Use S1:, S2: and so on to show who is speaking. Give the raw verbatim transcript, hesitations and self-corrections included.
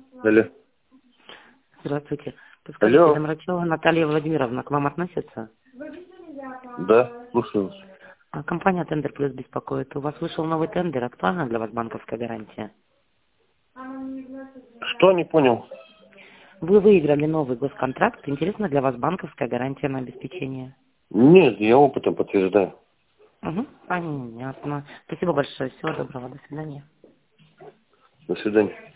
S1: Алло.
S2: Здравствуйте. Подскажите,
S1: Алло.
S2: Домрачева Наталья Владимировна к вам относится?
S1: Да, слушаю вас.
S2: А компания Тендер Плюс беспокоит. У вас вышел новый тендер. Актуальна для вас банковская гарантия?
S1: Что, не понял?
S2: Вы выиграли новый госконтракт. Интересна для вас банковская гарантия на обеспечение?
S1: Нет, я опытом подтверждаю.
S2: Угу, понятно. Спасибо большое. Всего доброго. До свидания.
S1: До свидания.